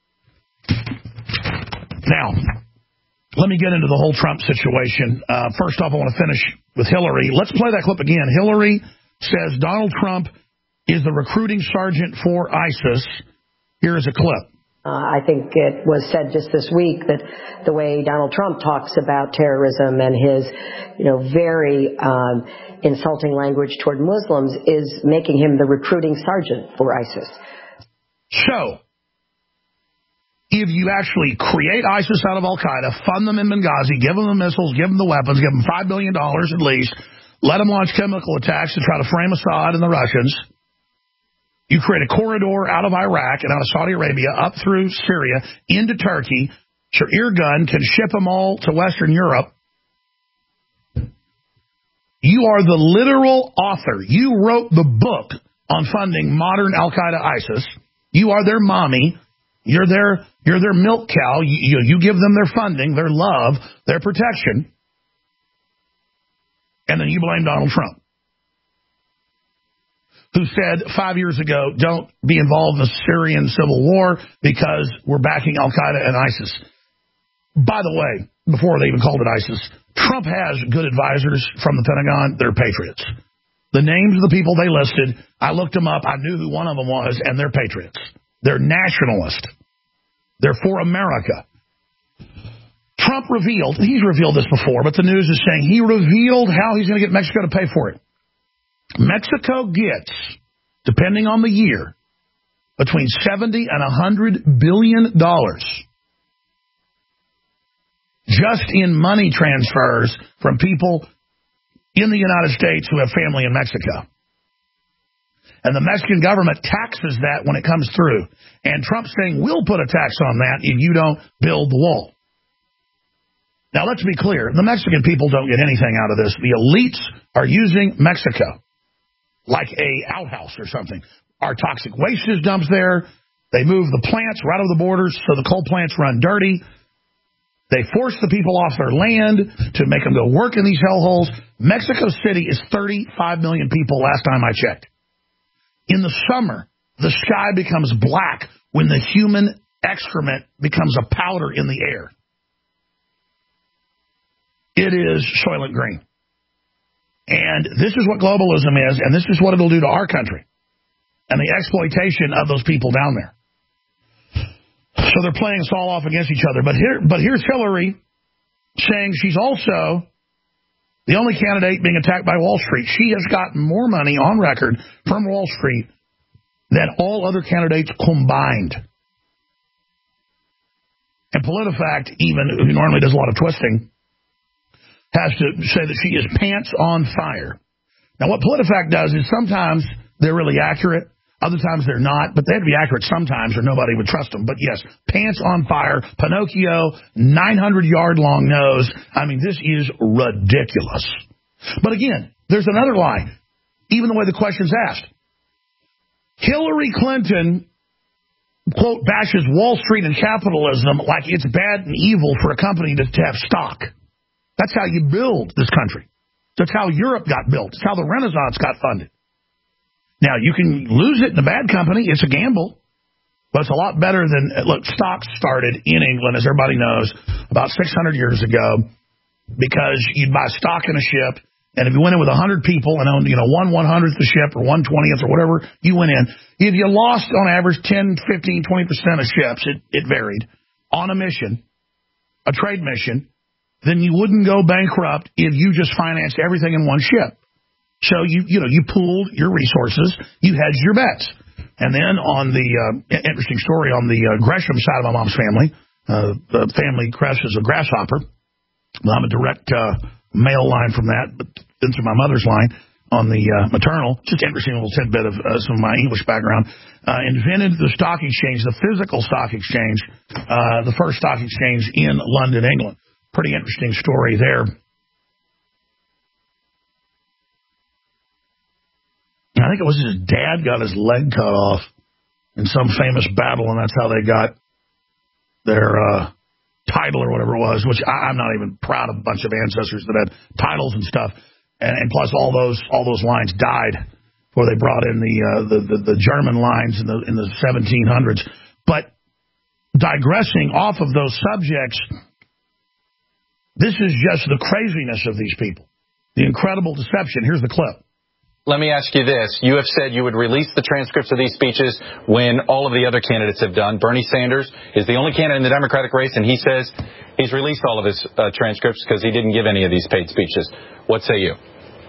Now, let me get into the whole Trump situation. First off, I want to finish with Hillary. Let's play that clip again. Hillary says Donald Trump is the recruiting sergeant for ISIS. Here is a clip. I think it was said just this week that the way Donald Trump talks about terrorism and his, very insulting language toward Muslims is making him the recruiting sergeant for ISIS. So, if you actually create ISIS out of Al-Qaeda, fund them in Benghazi, give them the missiles, give them the weapons, give them $5 billion at least, let them launch chemical attacks to try to frame Assad and the Russians, you create a corridor out of Iraq and out of Saudi Arabia up through Syria into Turkey, so Ergun can ship them all to Western Europe. You are the literal author. You wrote the book on funding modern Al-Qaeda ISIS. You are their mommy. You're their milk cow. You give them their funding, their love, their protection. And then you blame Donald Trump, who said 5 years ago, don't be involved in the Syrian civil war because we're backing Al-Qaeda and ISIS. By the way, before they even called it ISIS, Trump has good advisors from the Pentagon. They're patriots. The names of the people they listed, I looked them up. I knew who one of them was, and they're patriots. They're nationalists. They're for America. Trump revealed, he's revealed this before, but the news is saying he revealed how he's going to get Mexico to pay for it. Mexico gets, depending on the year, between $70 and $100 billion just in money transfers from people in the United States who have family in Mexico. And the Mexican government taxes that when it comes through. And Trump's saying, we'll put a tax on that if you don't build the wall. Now, let's be clear. The Mexican people don't get anything out of this. The elites are using Mexico like a outhouse or something. Our toxic waste is dumped there. They move the plants right over the borders so the coal plants run dirty. They force the people off their land to make them go work in these hellholes. Mexico City is 35 million people last time I checked. In the summer, the sky becomes black when the human excrement becomes a powder in the air. It is Soylent Green. And this is what globalism is, and this is what it'll do to our country and the exploitation of those people down there. So they're playing us all off against each other. But here's Hillary saying she's also the only candidate being attacked by Wall Street. She has gotten more money on record from Wall Street than all other candidates combined. And PolitiFact, even, who normally does a lot of twisting, has to say that she is pants on fire. Now, what PolitiFact does is sometimes they're really accurate, other times they're not, but they have to be accurate sometimes or nobody would trust them. But yes, pants on fire, Pinocchio, 900-yard long nose. I mean, this is ridiculous. But again, there's another lie, even the way the question's asked. Hillary Clinton quote, bashes Wall Street and capitalism like it's bad and evil for a company to have stock. That's how you build this country. That's how Europe got built. It's how the Renaissance got funded. Now, you can lose it in a bad company. It's a gamble. But it's a lot better than, look, stocks started in England, as everybody knows, about 600 years ago, because you'd buy stock in a ship, and if you went in with 100 people and owned, 1/100th the ship or 1/20th or whatever you went in, if you lost on average 10, 15, 20% of ships, it varied, on a mission, a trade mission, then you wouldn't go bankrupt if you just financed everything in one ship. So you pooled your resources, you hedged your bets. And then on the interesting story on the Gresham side of my mom's family, the family crest is a grasshopper. I'm a direct male line from that, but into my mother's line on the maternal. Just interesting little tidbit of some of my English background. Invented the stock exchange, the physical stock exchange, the first stock exchange in London, England. Pretty interesting story there. I think it was his dad got his leg cut off in some famous battle, and that's how they got their title or whatever it was, which I'm not even proud of a bunch of ancestors that had titles and stuff. And plus all those lines died before they brought in the German lines in the 1700s. But digressing off of those subjects, this is just the craziness of these people, the incredible deception. Here's the clip. Let me ask you this. You have said you would release the transcripts of these speeches when all of the other candidates have done. Bernie Sanders is the only candidate in the Democratic race, and he says he's released all of his transcripts because he didn't give any of these paid speeches. What say you?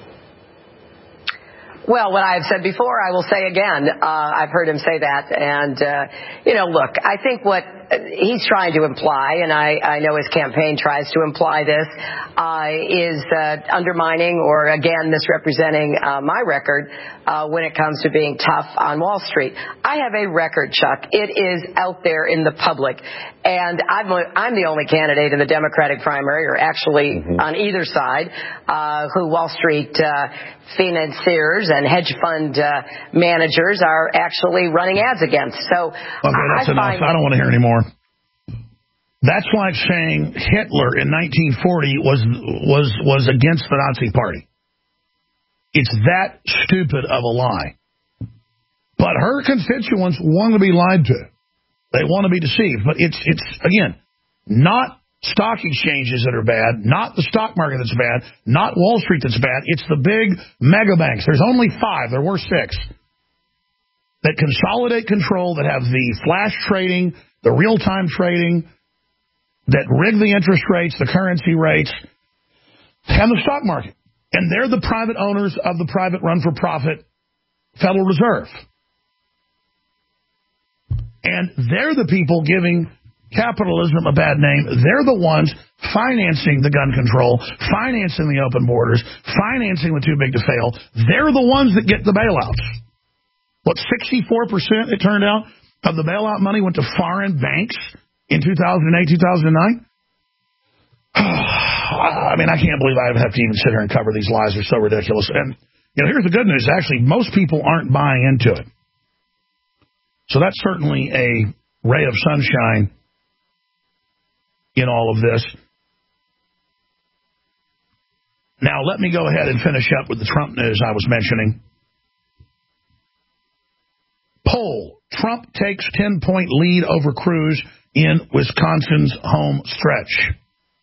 Well, what I've said before, I will say again. I've heard him say that. And, look, I think what he's trying to imply, and I know his campaign tries to imply this, is undermining or, again, misrepresenting my record when it comes to being tough on Wall Street. I have a record, Chuck. It is out there in the public. And I'm the only candidate in the Democratic primary, or actually on either side, who Wall Street financiers and hedge fund managers are actually running ads against. So okay, that's enough. I don't want to hear any more. That's like saying Hitler in 1940 was against the Nazi Party. It's that stupid of a lie. But her constituents want to be lied to. They want to be deceived. But it's again, not stock exchanges that are bad, not the stock market that's bad, not Wall Street that's bad. It's the big mega banks. There's only 5. There were 6 that consolidate control, that have the flash trading, the real-time trading, that rig the interest rates, the currency rates, and the stock market. And they're the private owners of the private run-for-profit Federal Reserve. And they're the people giving capitalism a bad name. They're the ones financing the gun control, financing the open borders, financing the too big to fail. They're the ones that get the bailouts. What, 64%, it turned out, of the bailout money went to foreign banks in 2008, 2009? I mean, I can't believe I have to even sit here and cover these lies. They're so ridiculous. And, here's the good news. Actually, most people aren't buying into it. So that's certainly a ray of sunshine in all of this. Now, let me go ahead and finish up with the Trump news I was mentioning. Poll. Trump takes 10-point lead over Cruz in Wisconsin's home stretch.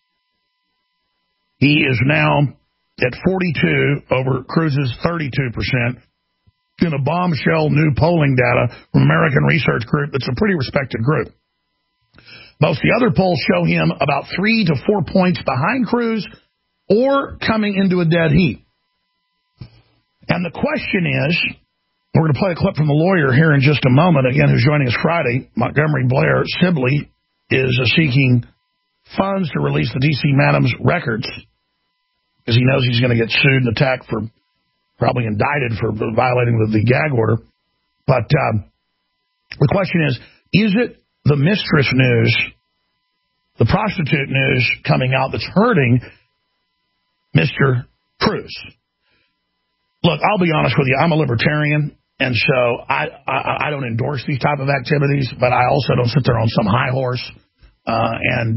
He is now at 42 over Cruz's 32% in a bombshell new polling data from American Research Group that's a pretty respected group. Most of the other polls show him about 3 to 4 points behind Cruz or coming into a dead heat. And the question is, we're going to play a clip from the lawyer here in just a moment, again, who's joining us Friday, Montgomery Blair Sibley, is seeking funds to release the D.C. Madam's records because he knows he's going to get sued and attacked for, probably indicted for violating the gag order. But the question is it the mistress news, the prostitute news coming out that's hurting Mr. Cruz? Look, I'll be honest with you. I'm a libertarian, And so I don't endorse these type of activities, but I also don't sit there on some high horse and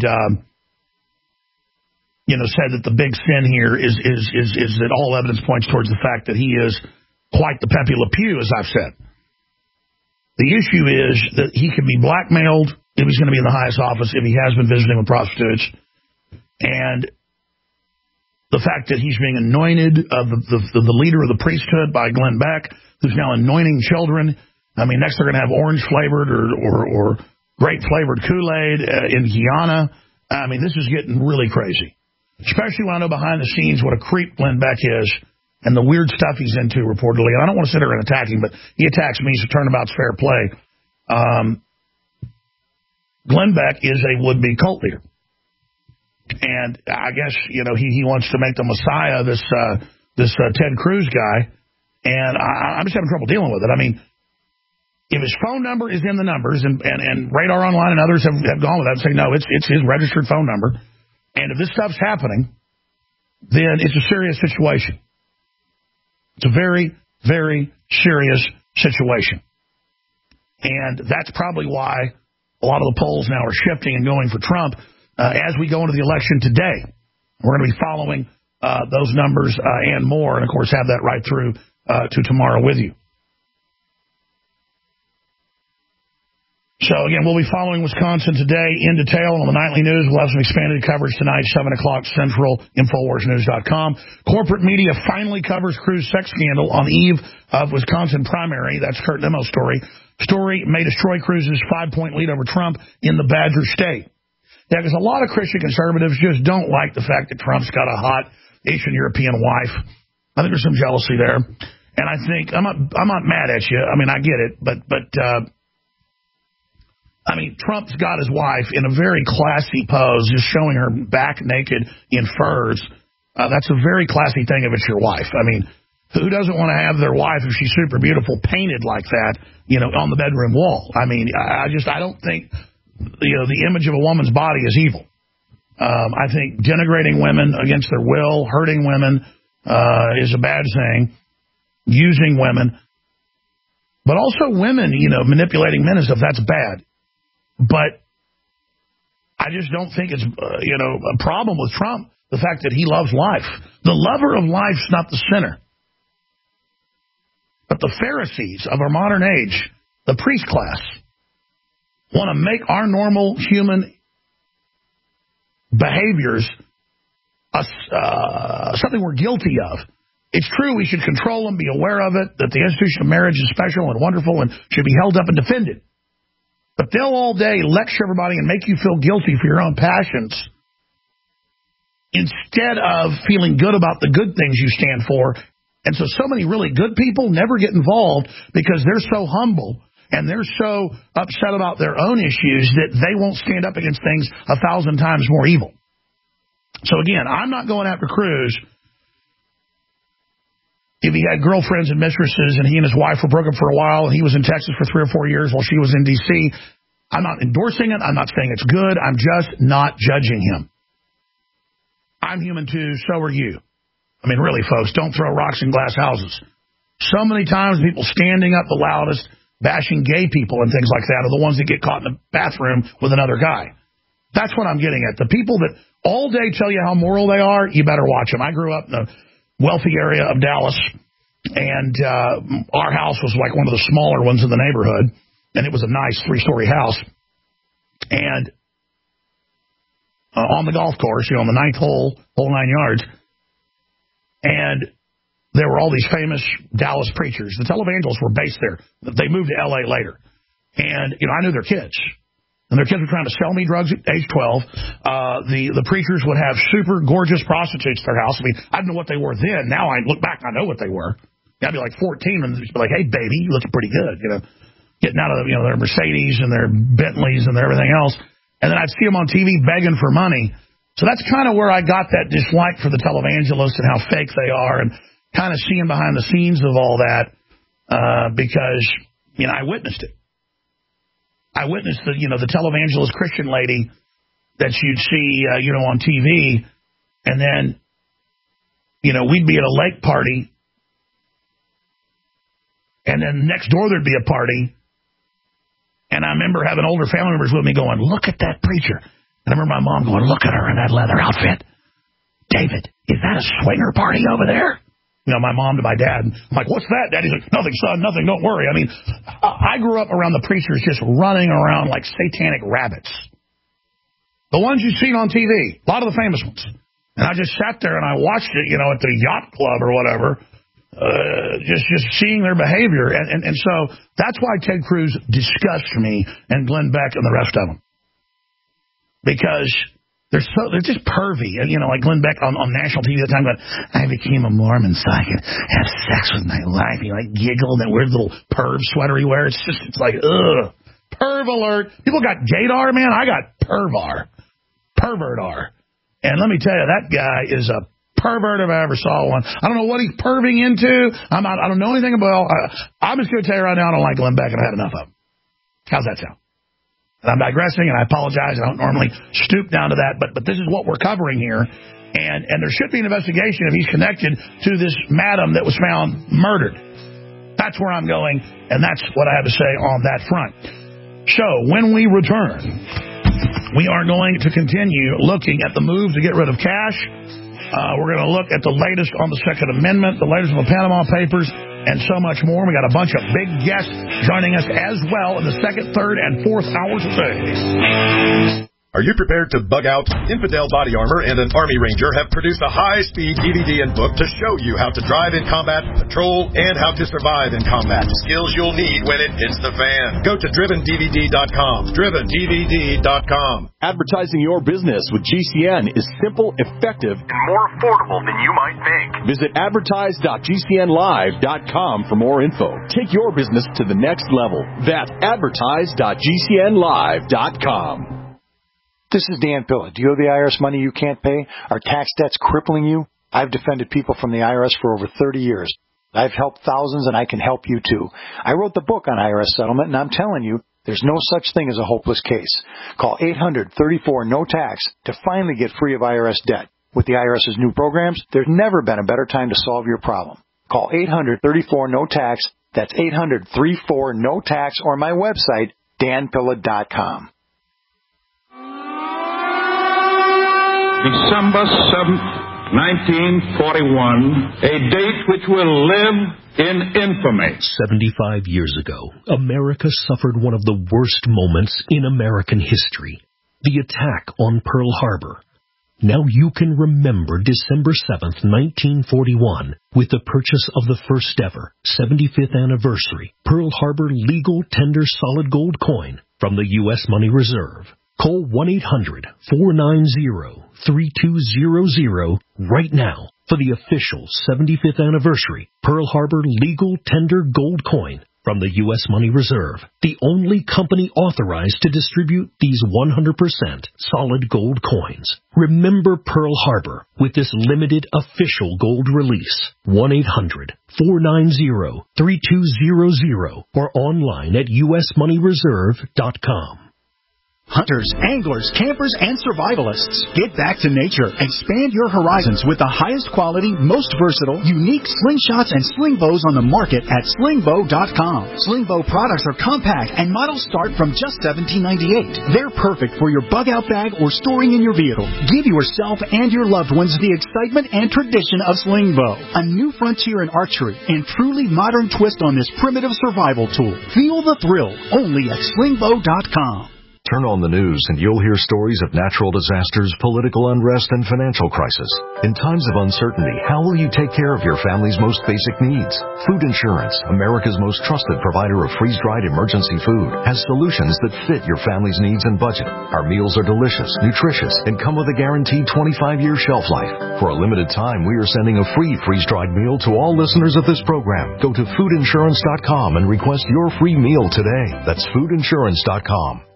said that the big sin here is that all evidence points towards the fact that he is quite the Pepe Le Pew, as I've said. The issue is that he can be blackmailed if he's going to be in the highest office, if he has been visiting with prostitutes, and the fact that he's being anointed of the leader of the priesthood by Glenn Beck, who's now anointing children. I mean, next they're going to have orange-flavored or grape-flavored Kool-Aid in Guyana. I mean, this is getting really crazy, especially when I know behind the scenes what a creep Glenn Beck is and the weird stuff he's into, reportedly. And I don't want to sit there and attack him, but he attacks me, so turnabout's fair play. Glenn Beck is a would-be cult leader. And I guess, he wants to make the Messiah this Ted Cruz guy, and I'm just having trouble dealing with it. I mean, if his phone number is in the numbers, and Radar Online and others have gone with that and say, no, it's his registered phone number, and if this stuff's happening, then it's a serious situation. It's a very, very serious situation. And that's probably why a lot of the polls now are shifting and going for Trump. As we go into the election today, we're going to be following those numbers and more, and, of course, have that right through to tomorrow with you. So, again, we'll be following Wisconsin today in detail on the nightly news. We'll have some expanded coverage tonight, 7 o'clock Central, InfoWarsNews.com. Corporate media finally covers Cruz sex scandal on the eve of Wisconsin primary. That's Kurt Nemo's story. Story may destroy Cruz's 5-point lead over Trump in the Badger State. Yeah, because a lot of Christian conservatives just don't like the fact that Trump's got a hot Eastern European wife. I think there's some jealousy there. And I think, I'm not mad at you. I mean, I get it. But Trump's got his wife in a very classy pose, just showing her back naked in furs. That's a very classy thing if it's your wife. I mean, who doesn't want to have their wife, if she's super beautiful, painted like that, on the bedroom wall? I mean, I don't think... the image of a woman's body is evil. I think denigrating women against their will, hurting women, is a bad thing. Using women. But also women, manipulating men and stuff, that's bad. But I just don't think it's, a problem with Trump, the fact that he loves life. The lover of life's not the sinner. But the Pharisees of our modern age, the priest class, want to make our normal human behaviors something we're guilty of. It's true we should control them, be aware of it, that the institution of marriage is special and wonderful and should be held up and defended. But they'll all day lecture everybody and make you feel guilty for your own passions instead of feeling good about the good things you stand for. And so many really good people never get involved because they're so humble and they're so upset about their own issues that they won't stand up against things 1,000 times more evil. So, again, I'm not going after Cruz if he had girlfriends and mistresses and he and his wife were broken for a while and he was in Texas for 3 or 4 years while she was in D.C. I'm not endorsing it. I'm not saying it's good. I'm just not judging him. I'm human, too. So are you. I mean, really, folks, don't throw rocks in glass houses. So many times people standing up the loudest, bashing gay people and things like that are the ones that get caught in the bathroom with another guy. That's what I'm getting at. The people that all day tell you how moral they are, you better watch them. I grew up in a wealthy area of Dallas, and our house was like one of the smaller ones in the neighborhood, and it was a nice 3-story house. And on the golf course, on the 9th hole 9 yards, and there were all these famous Dallas preachers. The televangelists were based there. They moved to L.A. later. And, I knew their kids. And their kids were trying to sell me drugs at age 12. The preachers would have super gorgeous prostitutes at their house. I mean, I didn't know what they were then. Now I look back and I know what they were. I'd be like 14 and they'd be like, hey, baby, you looking pretty good. Getting out of their Mercedes and their Bentleys and everything else. And then I'd see them on TV begging for money. So that's kind of where I got that dislike for the televangelists and how fake they are, and kind of seeing behind the scenes of all that because, I witnessed it. I witnessed the televangelist Christian lady that you'd see, on TV, and then, we'd be at a lake party, And then next door there'd be a party. And I remember having older family members with me going, look at that preacher. And I remember my mom going, look at her in that leather outfit. David, is that a swinger party over there? You know, my mom to my dad. I'm like, what's that, Daddy's like, nothing, son, nothing, don't worry. I mean, I grew up around the preachers just running around like satanic rabbits. The ones you've seen on TV, a lot of the famous ones. And I just sat there and I watched it, you know, at the yacht club or whatever. Just seeing their behavior. And so that's why Ted Cruz disgusts me and Glenn Beck and the rest of them. Because they're just pervy. And, you know, like Glenn Beck on national TV at the time going, I became a Mormon so I could have sex with my wife. He like giggled and weird little perv sweater he wears. It's like, ugh. Perv alert. People got gaydar, man. I got pervar. Pervertar. And let me tell you, that guy is a pervert if I ever saw one. I don't know what he's perving into. I don't know anything about. I'm just going to tell you right now, I don't like Glenn Beck, and I've had enough of him. How's that sound? And I'm digressing, and I apologize. I don't normally stoop down to that, but this is what we're covering here. And there should be an investigation if he's connected to this madam that was found murdered. That's where I'm going, and that's what I have to say on that front. So when we return, we are going to continue looking at the move to get rid of cash. We're going to look at the latest on the Second Amendment, the latest on the Panama Papers, and so much more. We got a bunch of big guests joining us as well in the second, third, and fourth hours today. Are you prepared to bug out? Infidel Body Armor and an Army Ranger have produced a high-speed DVD and book to show you how to drive in combat, patrol, and how to survive in combat. Skills you'll need when it hits the fan. Go to DrivenDVD.com. DrivenDVD.com. Advertising your business with GCN is simple, effective, and more affordable than you might think. Visit advertise.gcnlive.com for more info. Take your business to the next level. That's advertise.gcnlive.com. This is Dan Pilla. Do you owe the IRS money you can't pay? Are tax debts crippling you? I've defended people from the IRS for over 30 years. I've helped thousands, and I can help you too. I wrote the book on IRS settlement, and I'm telling you, there's no such thing as a hopeless case. Call 800-34-NO-TAX to finally get free of IRS debt. With the IRS's new programs, there's never been a better time to solve your problem. Call 800-34-NO-TAX. That's 800-34-NO-TAX, or my website, danpilla.com. December 7th, 1941, a date which will live in infamy. 75 years ago, America suffered one of the worst moments in American history, the attack on Pearl Harbor. Now you can remember December 7th, 1941, with the purchase of the first ever 75th anniversary Pearl Harbor legal tender solid gold coin from the U.S. Money Reserve. Call 1-800-490-3200 right now for the official 75th anniversary Pearl Harbor legal tender gold coin from the U.S. Money Reserve, the only company authorized to distribute these 100% solid gold coins. Remember Pearl Harbor with this limited official gold release. 1-800-490-3200 or online at usmoneyreserve.com. Hunters, anglers, campers, and survivalists. Get back to nature. Expand your horizons with the highest quality, most versatile, unique slingshots and sling bows on the market at slingbow.com. Slingbow products are compact and models start from just $17.98. They're perfect for your bug-out bag or storing in your vehicle. Give yourself and your loved ones the excitement and tradition of Slingbow, a new frontier in archery and truly modern twist on this primitive survival tool. Feel the thrill only at slingbow.com. Turn on the news and you'll hear stories of natural disasters, political unrest, and financial crisis. In times of uncertainty, how will you take care of your family's most basic needs? Food Insurance, America's most trusted provider of freeze-dried emergency food, has solutions that fit your family's needs and budget. Our meals are delicious, nutritious, and come with a guaranteed 25-year shelf life. For a limited time, we are sending a free freeze-dried meal to all listeners of this program. Go to foodinsurance.com and request your free meal today. That's foodinsurance.com.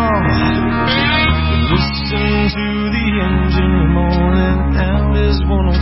Listen to the engine moaning out his one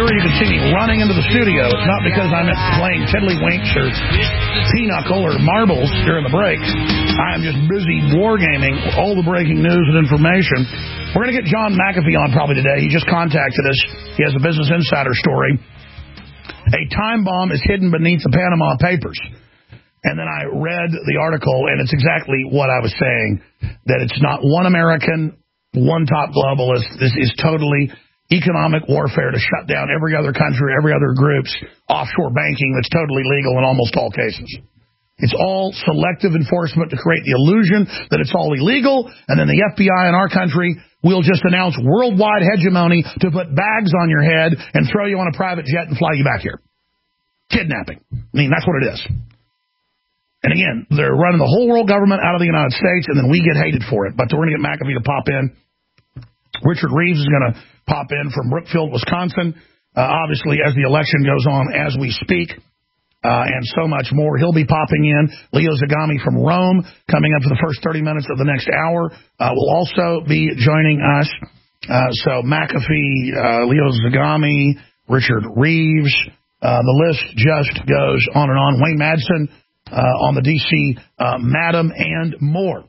sure you can see me running into the studio. It's not because I'm playing tiddlywinks or pinochle or marbles during the break. I am just busy wargaming all the breaking news and information. We're going to get John McAfee on probably today. He just contacted us. He has a Business Insider story. A time bomb is hidden beneath the Panama Papers. And then I read the article, and it's exactly what I was saying, that it's not one American, one top globalist. This is totally economic warfare to shut down every other country, every other group's offshore banking that's totally legal in almost all cases. It's all selective enforcement to create the illusion that it's all illegal, and then the FBI in our country will just announce worldwide hegemony to put bags on your head and throw you on a private jet and fly you back here. Kidnapping. I mean, that's what it is. And again, they're running the whole world government out of the United States, and then we get hated for it. But we're going to get McAfee to pop in. Richard Reeves is going to pop in from Brookfield, Wisconsin, obviously as the election goes on as we speak, and so much more. He'll be popping in. Leo Zagami from Rome, coming up for the first 30 minutes of the next hour, will also be joining us. So McAfee, Leo Zagami, Richard Reeves, the list just goes on and on. Wayne Madsen on the D.C. Madam, and more.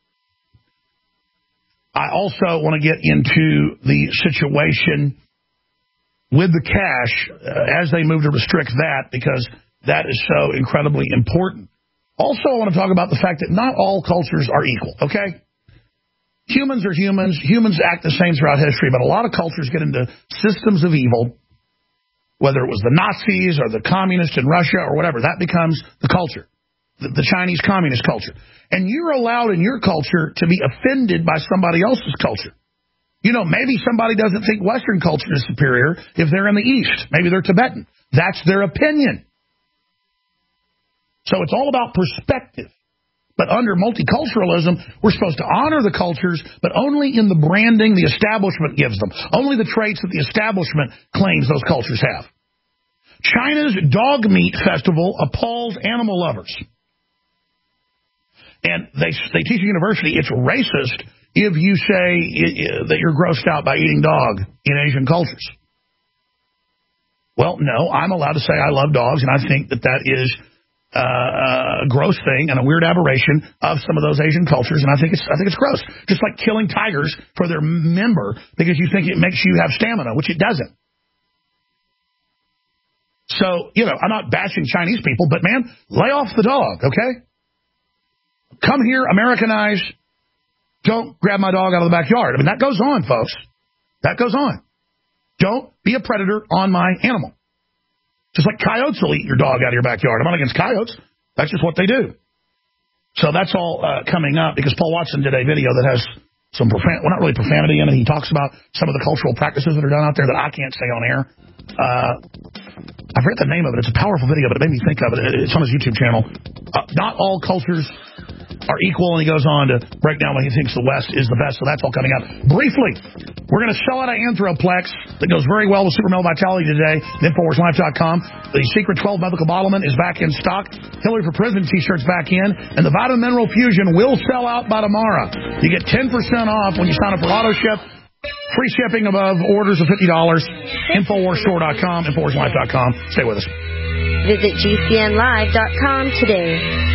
I also want to get into the situation with the cash as they move to restrict that, because that is so incredibly important. Also, I want to talk about the fact that not all cultures are equal, okay? Humans are humans. Humans act the same throughout history, but a lot of cultures get into systems of evil, whether it was the Nazis or the communists in Russia or whatever. That becomes the culture, the Chinese communist culture. And you're allowed in your culture to be offended by somebody else's culture. You know, maybe somebody doesn't think Western culture is superior if they're in the East. Maybe they're Tibetan. That's their opinion. So it's all about perspective. But under multiculturalism, we're supposed to honor the cultures, but only in the branding the establishment gives them. Only the traits that the establishment claims those cultures have. China's dog meat festival appalls animal lovers. And they teach at university it's racist if you say that you're grossed out by eating dog in Asian cultures. Well, no, I'm allowed to say I love dogs, and I think that that is a gross thing and a weird aberration of some of those Asian cultures, and I think it's gross. Just like killing tigers for their member because you think it makes you have stamina, which it doesn't. So, you know, I'm not bashing Chinese people, but man, lay off the dog, okay? Come here, Americanize. Don't grab my dog out of the backyard. I mean, that goes on, folks. That goes on. Don't be a predator on my animal. Just like coyotes will eat your dog out of your backyard. I'm not against coyotes. That's just what they do. So that's all coming up, because Paul Watson did a video that has some well, not really profanity in it. He talks about some of the cultural practices that are done out there that I can't say on air. I forget the name of it. It's a powerful video, but it made me think of it. It's on his YouTube channel. Not all cultures are equal, and he goes on to break down why he thinks the West is the best, so that's all coming up. Briefly, we're going to sell out of Anthroplex that goes very well with Super Male Vitality today, InfoWarsLife.com. The Secret 12 Medical Bottlement is back in stock. Hillary for Prison t-shirts back in, and the Vitamin Mineral Fusion will sell out by tomorrow. You get 10% off when you sign up for AutoShip. Free shipping above orders of $50. InfoWarsStore.com, InfoWarsLife.com. Stay with us. Visit GCNlive.com today.